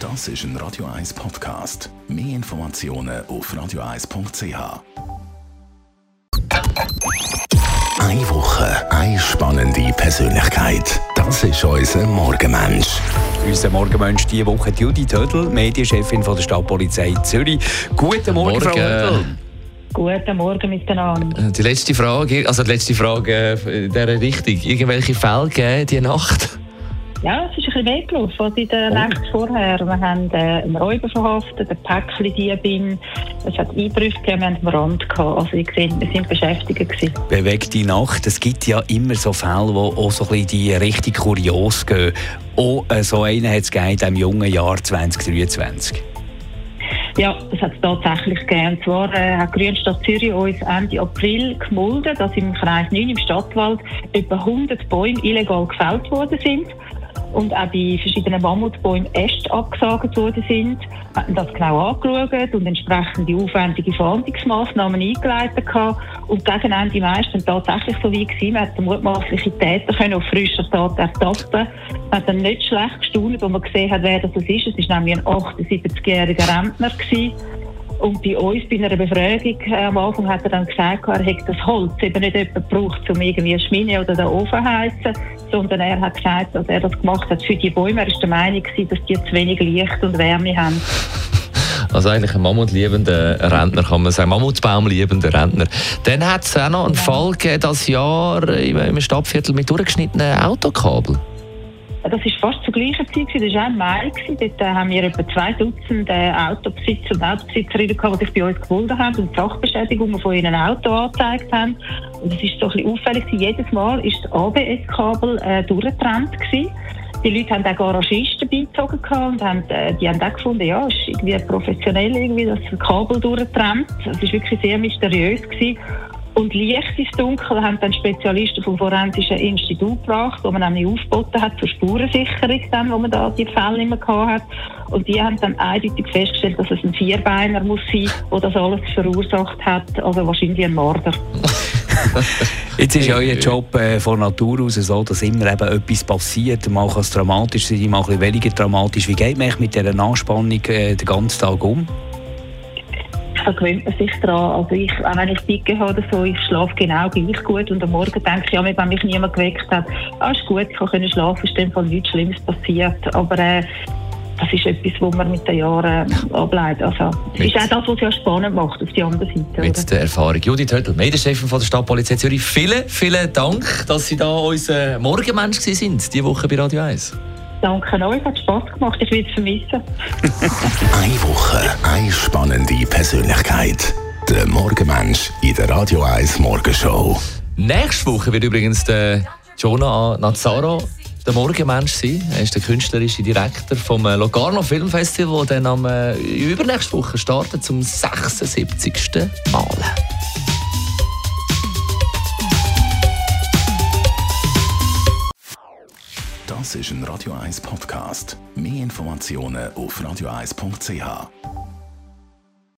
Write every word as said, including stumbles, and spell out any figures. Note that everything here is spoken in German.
Das ist ein Radio eins Podcast. Mehr Informationen auf radio eins punkt c h. Eine Woche, eine spannende Persönlichkeit. Das ist unser Morgenmensch. Unser Morgenmensch diese Woche Judith Hödel, Medienchefin von der Stadtpolizei Zürich. Guten Morgen, Morgen. Frau Hödel. Guten Morgen miteinander. Die letzte Frage, also die letzte Frage in dieser Richtung. Irgendwelche Fälle gegeben diese Nacht? Ja, es ist ein bisschen weggelaufen. Also in der oh. Nacht vorher. Wir haben äh, einen Räuber verhaftet, ein Päckchen-Diebin. Es hat Einbrüche gegeben, wir haben einen Brand gehabt. Also ich sehe, wir sind beschäftigt gewesen. Bewegte Nacht. Es gibt ja immer so Fälle, die auch so ein bisschen die Richtung kurios gehen. Auch äh, so einen hat es gegeben in diesem jungen Jahr zwanzig dreiundzwanzig. Ja, das hat es tatsächlich gegeben. Und zwar äh, hat die Grünstadt Zürich uns Ende April gemeldet, dass im Kreis neun im Stadtwald etwa hundert Bäume illegal gefällt worden sind. Und auch bei verschiedenen Mammutbäumen Äste abgesagt worden sind. Wir haben das genau angeschaut und entsprechende aufwendige Fahndungsmaßnahmen eingeleitet gehabt. Und gegen Ende Mai war es tatsächlich so weit gewesen. Man hat den mutmaßlichen Täter können auf frischer Tat ertappen. Man hat dann nicht schlecht gestaunt, als man gesehen hat, wer das ist. Es war nämlich ein achtundsiebzigjähriger Rentner gewesen. Und bei uns, bei einer Befragung äh, am Anfang, hat er dann gesagt, er hätte das Holz eben nicht jemand gebraucht, um irgendwie eine Schmine oder den Ofen zu heizen, sondern er hat gesagt, dass er das gemacht hat für die Bäume. Er war der Meinung, dass die zu wenig Licht und Wärme haben. Also eigentlich ein mammutliebender Rentner, kann man sagen. Mammutbaumliebender Rentner. Dann hat es auch noch einen ja. Fall gegeben, das Jahr im Stadtviertel mit durchgeschnittenen Autokabel. Das war fast zur gleichen Zeit, das war auch im Mai. Dort haben wir etwa zwei Dutzend Autobesitzer und Autobesitzerinnen gehabt, die sich bei uns gemeldet haben und Sachbeschädigungen von ihren Auto angezeigt haben. Und es war so ein bisschen auffällig. Jedes Mal war das A B S-Kabel äh, durchgetrennt gewesen. Die Leute haben auch Garagisten beigezogen und haben, äh, die haben auch gefunden, ja, es ist irgendwie professionell, irgendwie, dass das Kabel durchtrennt. Es war wirklich sehr mysteriös gewesen. Und Licht ins Dunkel haben dann Spezialisten vom Forensischen Institut gebracht, wo man nämlich aufgeboten hat zur Spurensicherung, dann, wo man da die Fälle immer gehabt hat. Und die haben dann eindeutig festgestellt, dass es ein Vierbeiner muss sein, der das alles verursacht hat, also wahrscheinlich ein Mörder. Jetzt ist ja euer Job äh, von Natur aus so, dass immer eben etwas passiert. Mal kann es dramatisch sein, mal ein bisschen weniger dramatisch. Wie geht man mit dieser Anspannung äh, den ganzen Tag um? Da gewöhnt man sich dran. Also ich, auch wenn ich Dicke habe oder so, ich schlafe genau gleich gut. Und am Morgen denke ich, ja, wenn mich niemand geweckt hat, ah, ist gut, ich kann schlafen, ist in dem Fall nichts Schlimmes passiert. Aber äh, das ist etwas, was man mit den Jahren äh, ableitet. Also, es ist auch das, was es ja spannend macht, auf die andere Seite. Mit oder? Der Erfahrung. Judith Hödel, Medienchefin von der Stadtpolizei Zürich. Vielen, vielen Dank, dass Sie da unser Morgenmensch waren, diese Woche bei Radio eins. Danke euch, hat Spass gemacht, ich will es vermissen. Eine Woche, eine spannende Persönlichkeit. Der Morgenmensch in der Radio eins Morgenshow. Nächste Woche wird übrigens der Jonah Nazzaro der Morgenmensch sein. Er ist der künstlerische Direktor vom Locarno Filmfestival, der dann am äh, übernächste Woche startet zum sechsundsiebzigsten Mal. Das ist ein Radio eins Podcast. Mehr Informationen auf radio eins punkt c h.